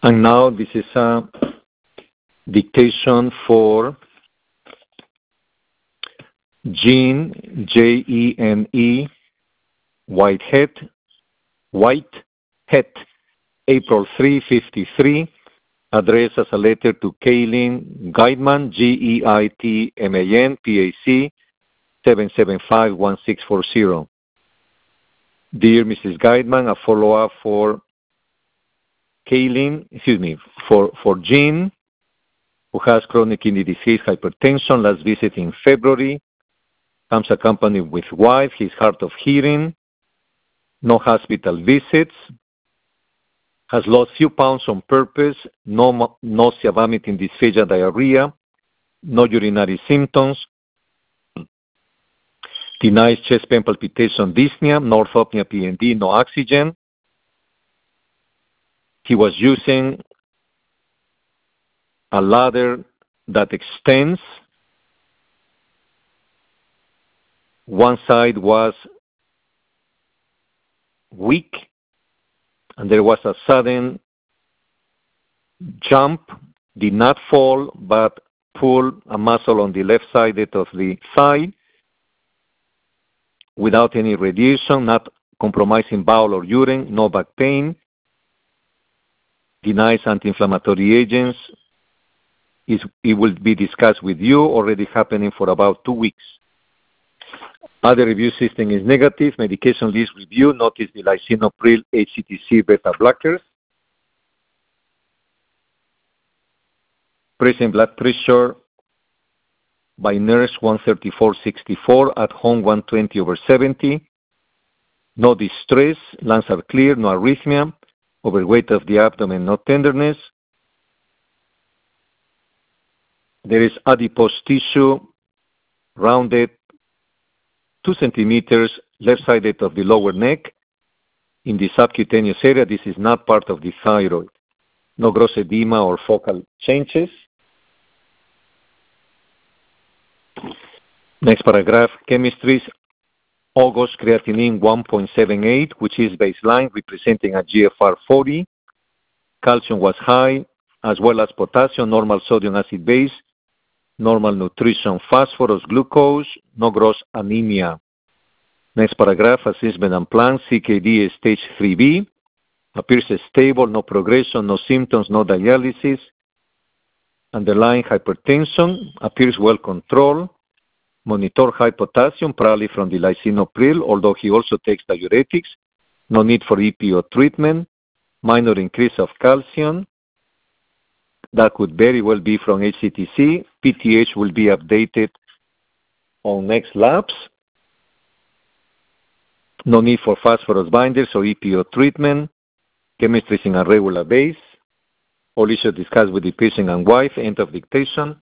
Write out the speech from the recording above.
And now this is a dictation for Gene, Jene, Whitehead, April 3, 53, addressed as a letter to Kaylin Guidman, Geitman, PAC, 775-1640. Dear Mrs. Guidman, a follow-up for for Gene, who has chronic kidney disease, hypertension, last visit in February, comes accompanied with wife, he's hard of hearing, no hospital visits, has lost few pounds on purpose, no nausea, vomiting, dysphagia, diarrhea, no urinary symptoms, denies chest pain, palpitation, dyspnea, no orthopnea, PND, no oxygen. He was using a ladder that extends. One side was weak, and there was a sudden jump, did not fall, but pulled a muscle on the left side of the thigh without any radiation, not compromising bowel or urine, no back pain, denies anti-inflammatory agents. It will be discussed with you, already happening for about 2 weeks. Other review system is negative. Medication list review, notice the lisinopril, HCTC, beta blockers. Present blood pressure by nurse 134/64, at home 120/70. No distress, lungs are clear, no arrhythmia, overweight of the abdomen, no tenderness. There is adipose tissue, rounded 2 centimeters, left side of the lower neck, in the subcutaneous area. This is not part of the thyroid. No gross edema or focal changes. Next paragraph, chemistries. August creatinine 1.78, which is baseline, representing a GFR 40. Calcium was high, as well as potassium, normal sodium acid base, normal nutrition, phosphorus, glucose, no gross anemia. Next paragraph, assessment and plan, CKD stage 3B, appears stable, no progression, no symptoms, no dialysis. Underlying hypertension appears well controlled. Monitor high potassium, probably from the lisinopril, although he also takes diuretics. No need for EPO treatment. Minor increase of calcium. That could very well be from HCTC. PTH will be updated on next labs. No need for phosphorus binders or EPO treatment. Chemistry is in a regular base. All issues discussed with the patient and wife. End of dictation.